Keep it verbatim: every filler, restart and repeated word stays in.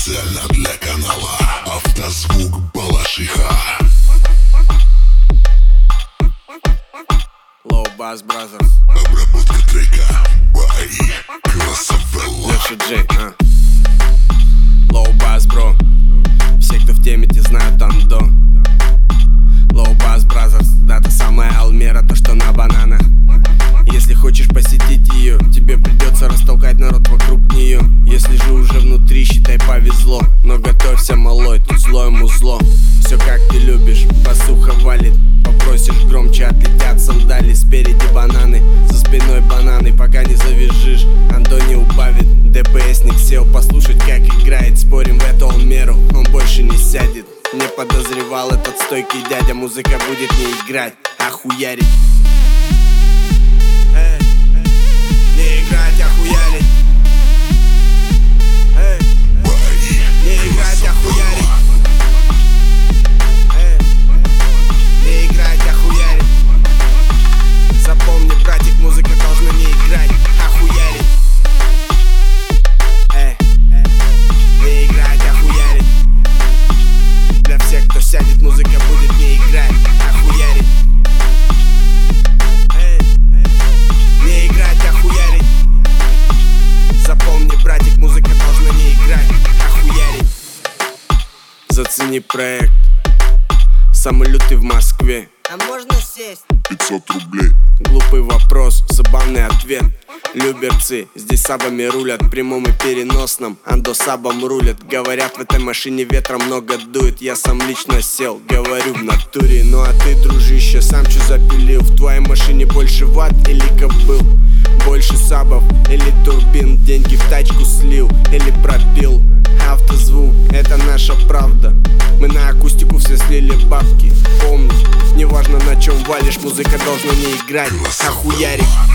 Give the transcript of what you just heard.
Специально для канала Автозвук Балашиха. Low Bass Brothers. Обработка трека by Красавелла. Леша Джей, а Low Bass Bro. Все, кто в теме, те знают Андо. Low Bass Brothers. Да, та самая Алмера, то что на бананах. Если хочешь посетить ее, тебе придется растолкать народ вокруг нее. Если же уже внутри, считай, повезло. Но готовься, малой, тут злое музло. Все как ты любишь, басуха валит. Попросишь громче, отлетят сандали. Спереди бананы, за спиной бананы. Пока не завяжешь, Андо не убавит. ДПСник сел послушать, как играет. Спорим, в эту Алмеру он больше не сядет. Не подозревал этот стойкий дядя, музыка будет не играть, а хуярить. Эй, не играть, а хуярить. Эй, не играть, а хуярить. Эй, не играть, а хуярить. Запомни, братик, музыка должна не играть, а хуярить. Эй, не играть, а хуярить. Для всех, кто сядет, музыка будет не играть, а хуярить. Не играть, а хуярить. Запомни, братик, музыка должна не играть, а хуярить. Зацени проект. Самый лютый в Москве. А можно сесть? пятьсот рублей. Глупый вопрос, забавный ответ. Люберцы, здесь сабами рулят, в прямом и переносном. Андо сабом рулят. Говорят, в этой машине ветра много дует. Я сам лично сел, говорю в натуре. Ну а ты, дружище, сам чё запилил? В твоей машине больше ватт или кобыл? Больше сабов или турбин? Деньги в тачку слил или пропил? Автозвук, это наша правда. Мы на акустику все слили бабки. Помни, неважно на чем валишь, музыка должна не играть, а хуярить.